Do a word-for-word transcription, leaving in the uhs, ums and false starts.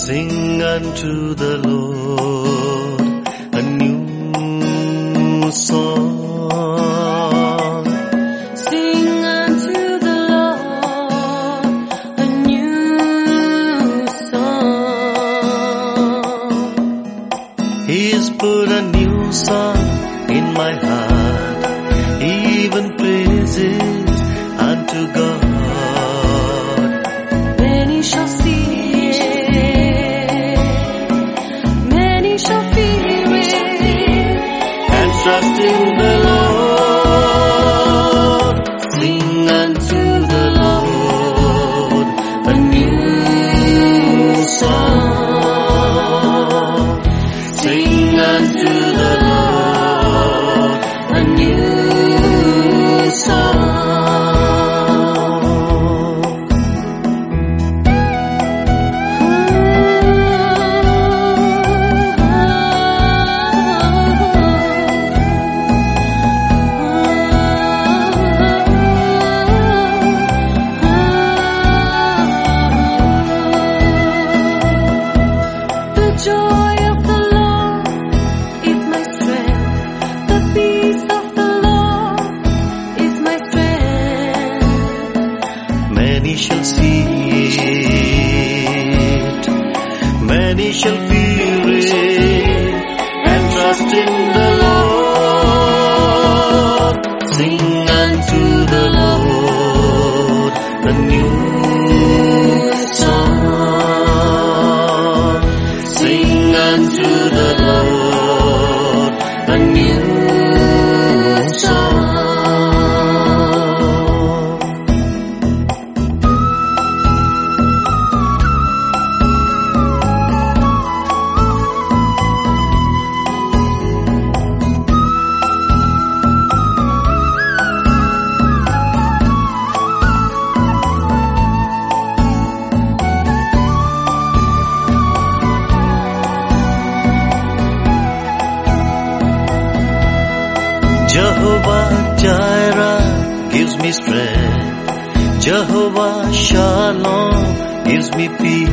Sing unto the Lord a new song. Sing unto the Lord a new song. He's put a new song in my heart, even praises unto God. Many shall see it, many shall feel it, And trust in the Lord. Sing unto the Lord a new song. Sing unto the Lord a new song. The joy of the Lord is my strength. The peace of the Lord is my strength. Many shall see it, many shall feel it, and trust in the Lord. Sing unto the Lord a new song. Sing unto the Lord a new song. Jehovah Jireh gives me strength. Jehovah Shalom gives me peace.